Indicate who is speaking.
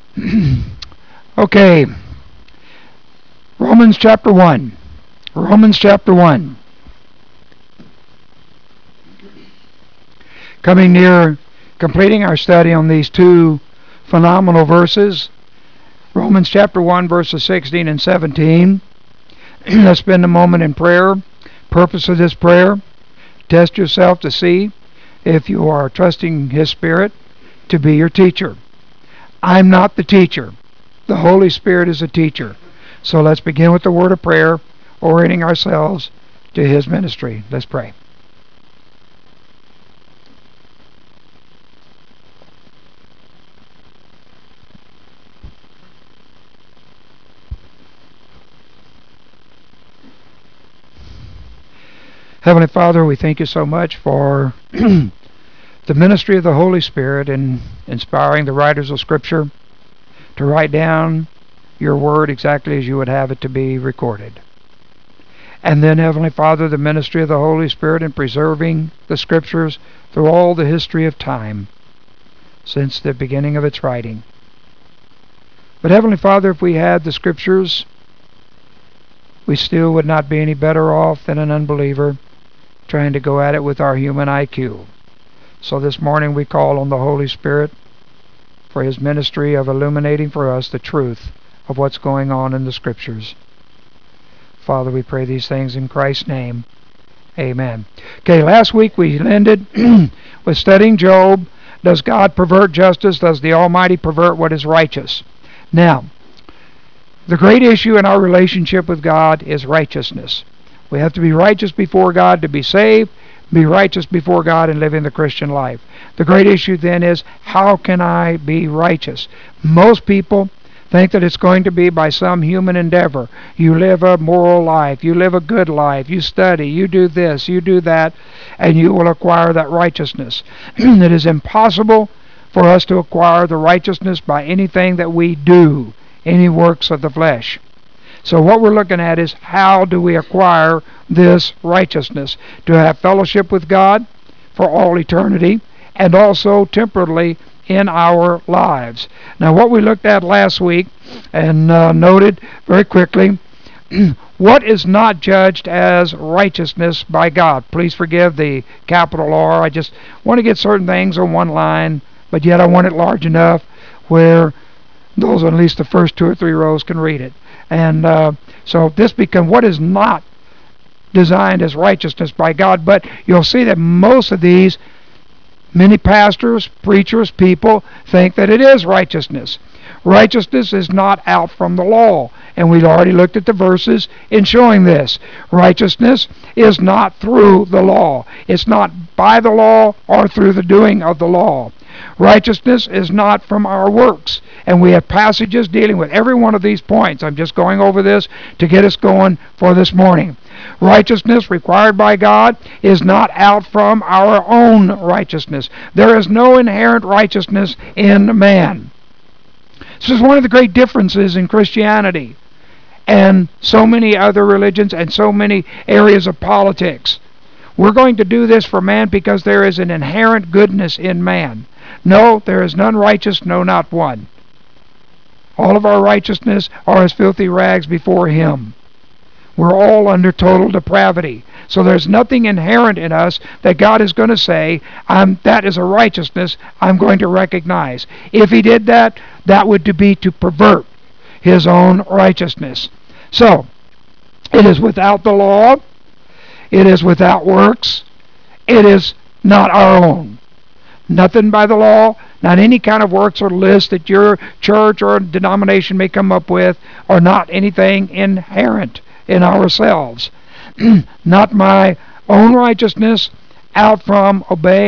Speaker 1: Okay, Romans chapter 1. Romans chapter 1. Coming near completing our study on these two phenomenal verses. Romans chapter 1, verses 16 and 17. Let's spend a moment in prayer. Purpose of this prayer: test yourself to see if you are trusting His Spirit to be your teacher. I'm not the teacher. The Holy Spirit is the teacher. So let's begin with the word of prayer, orienting ourselves to His ministry. Let's pray. Heavenly Father, we thank you so much for the ministry of the Holy Spirit in inspiring the writers of Scripture to write down your word exactly as you would have it to be recorded. And then, Heavenly Father, the ministry of the Holy Spirit in preserving the Scriptures through all the history of time since the beginning of its writing. But Heavenly Father, if we had the Scriptures, we still would not be any better off than an unbeliever trying to go at it with our human IQ. So this morning we call on the Holy Spirit for His ministry of illuminating for us the truth of what's going on in the Scriptures. Father, we pray these things in Christ's name. Amen. Okay, last week we ended with studying Job. Does God pervert justice? Does the Almighty pervert what is righteous? Now, the great issue in our relationship with God is righteousness. We have to be righteous before God to be saved, be righteous before God and living the Christian life. The great issue then is, how can I be righteous? Most people think that it's going to be by some human endeavor. You live a moral life, you live a good life, you study, you do this, you do that, and you will acquire that righteousness. It is impossible for us to acquire the righteousness by anything that we do, any works of the flesh. So what we're looking at is, how do we acquire this righteousness? To have fellowship with God for all eternity, and also temporally in our lives. Now, what we looked at last week and noted very quickly, what is not judged as righteousness by God? Please forgive the capital R. I just want to get certain things on one line, but yet I want it large enough where those on at least the first 2 or 3 rows can read it. And so this becomes what is not designed as righteousness by God. But you'll see that most of these, many pastors, preachers, people think that it is righteousness. Righteousness is not out from the law. And we've already looked at the verses in showing this. Righteousness is not through the law. It's not by the law or through the doing of the law. Righteousness is not from our works. And we have passages dealing with every one of these points. I'm just going over this to get us going for this morning. Righteousness required by God is not out from our own righteousness. There is no inherent righteousness in man. This is one of the great differences in Christianity and so many other religions and so many areas of politics. We're going to do this for man because there is an inherent goodness in man. No, there is none righteous, no, not one. All of our righteousness are as filthy rags before Him. We're all under total depravity. So there's nothing inherent in us that God is going to say, that is a righteousness I'm going to recognize. If He did that, that would be to pervert His own righteousness. So, it is without the law. It is without works. It is not our own. Nothing by the law, not any kind of works or list that your church or denomination may come up with, or not anything inherent in ourselves. Not my own righteousness out from obeying